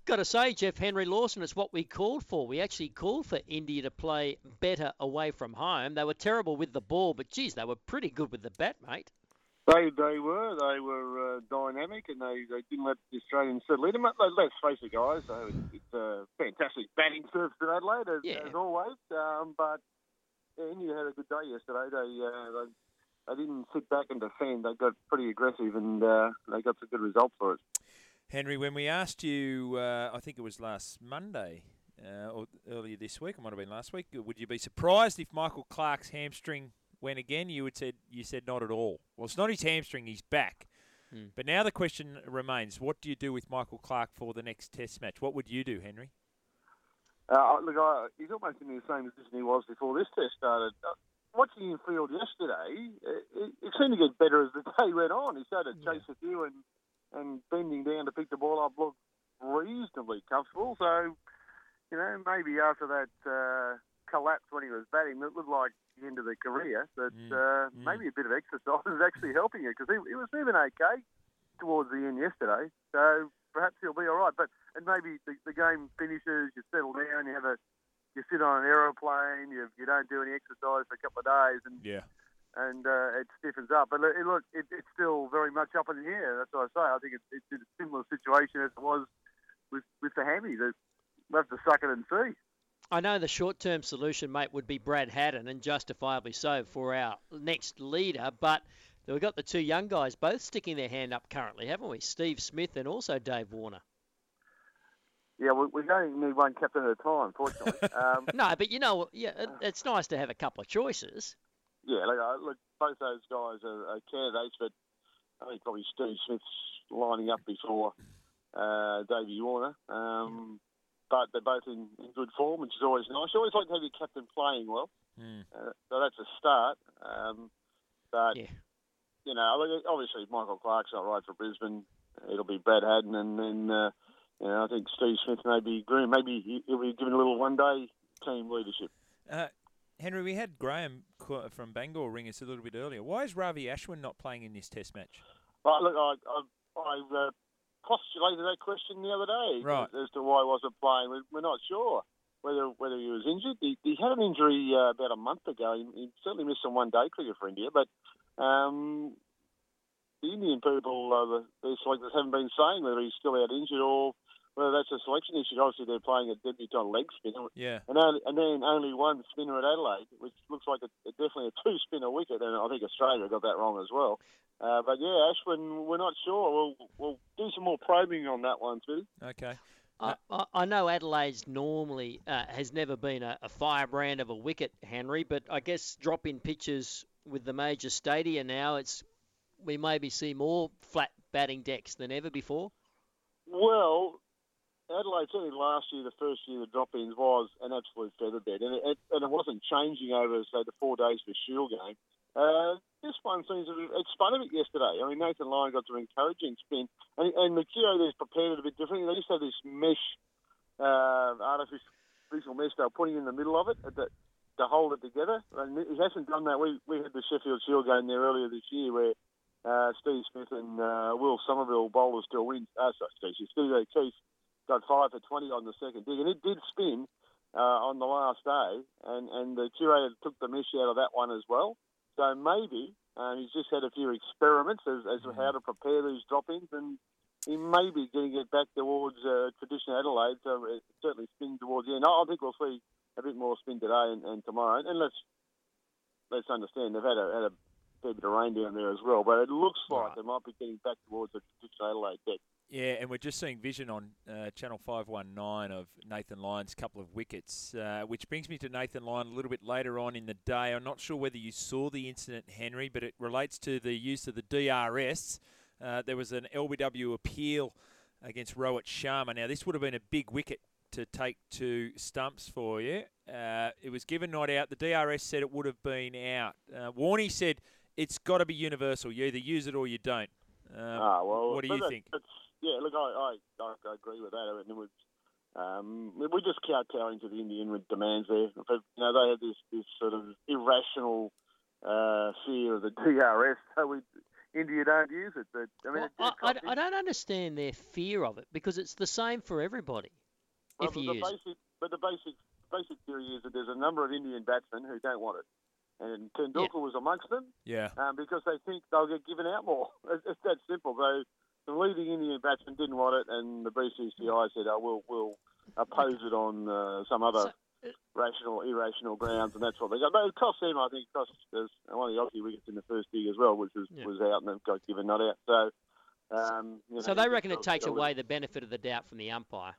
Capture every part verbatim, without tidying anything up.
Got to say, Jeff, Henry Lawson, it's what we called for. We actually called for India to play better away from home. They were terrible with the ball, but geez, they were pretty good with the bat, mate. They they were they were uh, dynamic, and they, they didn't let the Australians settle in. Let's face it, guys. So it's, it's a fantastic batting surface to Adelaide, as, Yeah. as always. Um, but yeah, India had a good day yesterday. They, uh, they they didn't sit back and defend. They got pretty aggressive, and uh, they got some good results for us. Henry, when we asked you, uh, I think it was last Monday uh, or earlier this week, it might have been last week, would you be surprised if Michael Clarke's hamstring went again? You would said you said not at all. Well, it's not his hamstring; he's back. Hmm. But now the question remains: what do you do with Michael Clarke for the next Test match? What would you do, Henry? Uh, look, I, he's almost in the same position he was before this Test started. Uh, watching him field yesterday, it, it seemed to get better as the day went on. He started to chase yeah. a few and. and bending down to pick the ball up looked reasonably comfortable. So, you know, maybe after that uh, collapse when he was batting, it looked like the end of the career. But mm. Uh, mm. maybe a bit of exercise is actually helping it, because he, he was moving okay towards the end yesterday. So perhaps he'll be all right. But and maybe the, the game finishes, you settle down, you have a you sit on an aeroplane, you you don't do any exercise for a couple of days, and yeah. and uh, it stiffens up. But look, it, it's still very much up in the air. That's what I say. I think it's, it's in a similar situation as it was with, with the hammy. We'll have to suck it and see. I know the short-term solution, mate, would be Brad Haddin, and justifiably so for our next leader, but we've got the two young guys both sticking their hand up currently, haven't we? Steve Smith and also Dave Warner. Yeah, we, we only need one captain at a time, fortunately. Um, no, but you know, yeah, it's nice to have a couple of choices. Yeah, look, look, both those guys are, are candidates, but I think probably Steve Smith's lining up before uh, Davey Warner. Um, but they're both in, in good form, which is always nice. You always like to have your captain playing well. Mm. Uh, so that's a start. Um, but, yeah. you know, obviously Michael Clarke's not right for Brisbane. It'll be Brad Haddin, and then, uh, you know, I think Steve Smith may be green. Maybe he'll be given a little one-day team leadership. Uh, Henry, we had Graham from Bangor ring us a little bit earlier. Why is Ravi Ashwin not playing in this Test match? Well, look, I, I, I uh, postulated that question the other day right. as, as to why he wasn't playing. We're, we're not sure whether whether he was injured. He, he had an injury uh, about a month ago. He, he certainly missed some one-day cricket for India, but um, the Indian people, uh, the, the selectors haven't been saying whether he's still out injured or whether that's a selection issue. Obviously, they're playing a debutant leg spinner. Yeah. And, only, and then only one spinner at Adelaide, which looks like a, a, definitely a two-spinner wicket. And I think Australia got that wrong as well. Uh, but, yeah, Ashwin, we're not sure. We'll, we'll do some more probing on that one, too. Okay. I, I know Adelaide's normally uh, has never been a, a firebrand of a wicket, Henry, but I guess drop-in pitches with the major stadia now, it's we maybe see more flat batting decks than ever before. Well, Adelaide, certainly last year, the first year the drop-ins was an absolute featherbed, and it, and it wasn't changing over, say, the four days for Shield game. Uh, this one seems to be, it spun a bit yesterday. I mean, Nathan Lyon got some encouraging spin, and, and Mercure there's prepared it a bit differently. They used to have this mesh, uh, artificial mesh they were putting in the middle of it to, to hold it together. And he hasn't done that. We we had the Sheffield Shield game there earlier this year where uh, Steve Smith and uh, Will Somerville bowlers still win. Uh, sorry, Steve, Steve Keith got five for twenty on the second dig, and it did spin uh, on the last day, and, and the curator took the mesh out of that one as well. So maybe uh, he's just had a few experiments as, as to how to prepare these drop-ins, and he may be getting it back towards uh, traditional Adelaide, so it certainly spin towards the end. I think we'll see a bit more spin today and, and tomorrow, and let's let's understand they've had a, had a fair bit of rain down there as well, but it looks like right. they might be getting back towards the traditional Adelaide deck. Yeah, and we're just seeing vision on uh, Channel five nineteen of Nathan Lyon's couple of wickets, uh, which brings me to Nathan Lyon a little bit later on in the day. I'm not sure whether you saw the incident, Henry, but it relates to the use of the D R S. Uh, there was an L B W appeal against Rohit Sharma. Now, this would have been a big wicket to take to stumps for you. Uh, it was given not out. The D R S said it would have been out. Uh, Warney said it's got to be universal. You either use it or you don't. Um, ah, well, what do you that, think? Yeah, look, I, I, I agree with that. And it was, um, we're just kowtowing to the Indian with demands there. But, you know, they have this, this sort of irrational uh, fear of the D R S. So we, India don't use it. But I mean, Well, it, I, it I, I don't understand their fear of it because it's the same for everybody. well, if you the use basic, it. But the basic basic theory is that there's a number of Indian batsmen who don't want it. And Tendulkar yeah. was amongst them yeah. um, because they think they'll get given out more. It's, it's that simple. So the leading Indian batsman didn't want it, and the B C C I said, oh, we'll, we'll oppose it on uh, some other so, uh, rational, irrational grounds, and that's what they got. But it cost them, I think, it cost us one of the Aussie wickets in the first dig as well, which was, yeah. was out and got given not out. So, um, you know, so they reckon it takes away the benefit of the doubt from the umpire.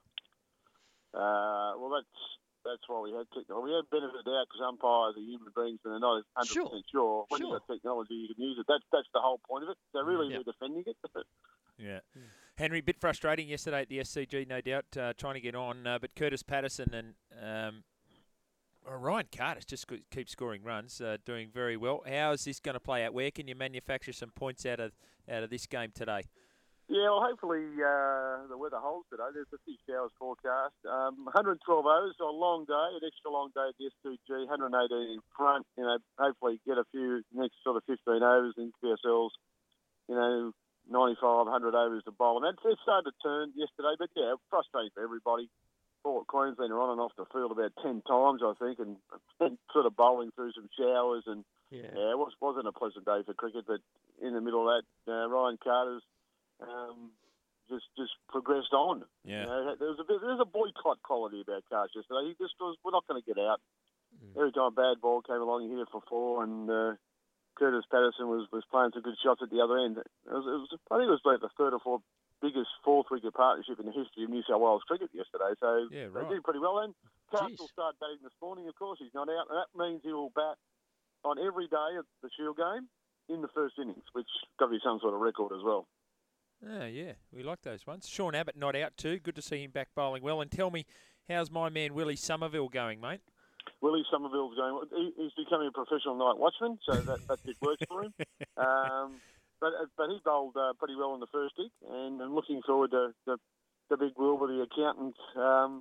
Uh, well, that's that's why we had technology. We had benefit of the doubt because umpires are human beings and they're not one hundred percent sure. sure. When sure. you've got technology, you can use it. That's that's the whole point of it. So really, yeah. they're defending it. Yeah. Henry, bit frustrating yesterday at the S C G, no doubt, uh, trying to get on. Uh, but Curtis Patterson and um, well, Ryan Carter just keeps scoring runs, uh, doing very well. How is this going to play out? Where can you manufacture some points out of out of this game today? Yeah, well, hopefully uh, the weather holds today. There's a few showers forecast. Um, one hundred twelve overs, so a long day, an extra long day at the S C G, one hundred eighteen in front. You know, hopefully get a few next sort of fifteen overs and give ourselves, you know, ninety-five, one hundred overs to bowl. And it started to turn yesterday, but yeah, frustrating for everybody. Port Queensland are on and off the field about ten times, I think, and, and sort of bowling through some showers. And yeah, yeah it was, wasn't a pleasant day for cricket, but in the middle of that, uh, Ryan Carter's Um, just just progressed on. Yeah. You know, there was a bit, there was a boycott quality about Carter yesterday. He just was, we're not going to get out. Mm. Every time a bad ball came along, he hit it for four, and uh, Curtis Patterson was, was playing some good shots at the other end. It was, it was, I think it was like the third or fourth biggest fourth wicket partnership in the history of New South Wales cricket yesterday. So yeah, right. they did pretty well. And Carter will start batting this morning. Of course, he's not out, and that means he will bat on every day of the Shield game in the first innings, which got to be some sort of record as well. Oh, yeah, we like those ones. Sean Abbott not out too. Good to see him back bowling well. And tell me, how's my man Willie Somerville going, mate? Willie Somerville's going. He, he's becoming a professional night watchman, so that that bit works for him. Um, but but he bowled uh, pretty well in the first dig, and I'm looking forward to the the big Wilbur, the accountant. Um,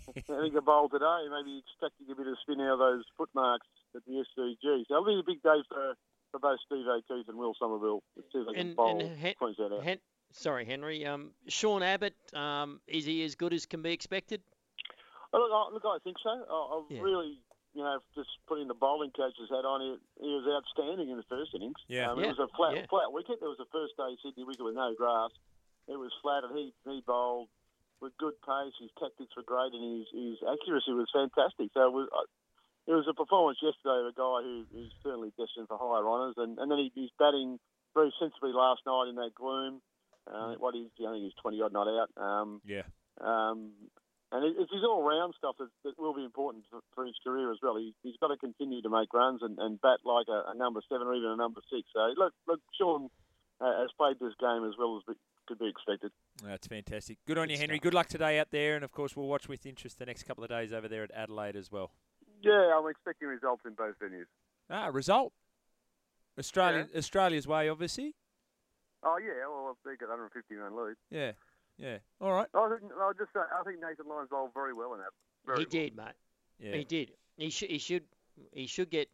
I think a bowl today, maybe expecting a bit of spin out of those footmarks at the S C G. So it'll be a big day for, for both Steve O'Keefe and Will Somerville. Let's see if they can and, bowl and Hen- Queensland out. Hen- Sorry, Henry. Um, Sean Abbott, um, is he as good as can be expected? Oh, look, I, look, I think so. I, I've yeah. really, you know, just putting the bowling coach's hat on, he, he was outstanding in the first innings. Yeah. Um, yeah. It was a flat, yeah. flat wicket. There was a first day Sydney wicket with no grass. It was flat, and he, he bowled with good pace. His tactics were great, and his, his accuracy was fantastic. So it was, it was a performance yesterday of a guy who is certainly destined for higher honours, and, and then he, he's batting very sensibly last night in that gloom. Uh, what he's, I think he's twenty odd not out. Um, yeah. Um, and it, it's his all-round stuff that, that will be important for, for his career as well. He, he's got to continue to make runs and, and bat like a, a number seven or even a number six. So look, look, Sean uh, has played this game as well as be, could be expected. That's fantastic. Good on Good you, Henry. stuff. Good luck today out there, and of course we'll watch with interest the next couple of days over there at Adelaide as well. Yeah, I'm expecting results in both venues. Ah, result. Australia, Yeah. Australia's way, obviously. Oh yeah, well they got one hundred fifty run lead. Yeah, yeah. All right. I think I just uh, I think Nathan Lyons bowled very well in that. Very he well. did, mate. Yeah. He did. He should. He should. He should get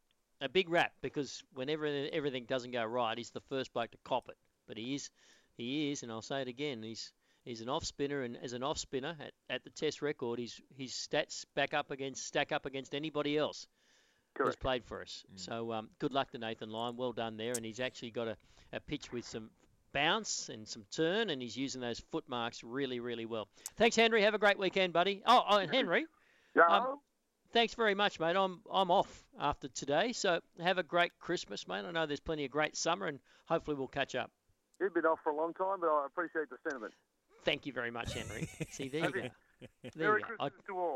a big rap because whenever everything doesn't go right, he's the first bloke to cop it. But he is. He is, and I'll say it again. He's he's an off spinner, and as an off spinner at, at the Test record, his his stats back up against stack up against anybody else Correct. who's played for us. Mm. So um, good luck to Nathan Lyon. Well done there, and he's actually got a, a pitch with some bounce and some turn, and he's using those foot marks really, really well. Thanks, Henry. Have a great weekend, buddy. Oh, oh and Henry. Yeah. Um, thanks very much, mate. I'm I'm off after today, so have a great Christmas, mate. I know there's plenty of great summer, and hopefully we'll catch up. You've been off for a long time, but I appreciate the sentiment. Thank you very much, Henry. See, there you Happy- go. There Merry you go. Christmas I, to all.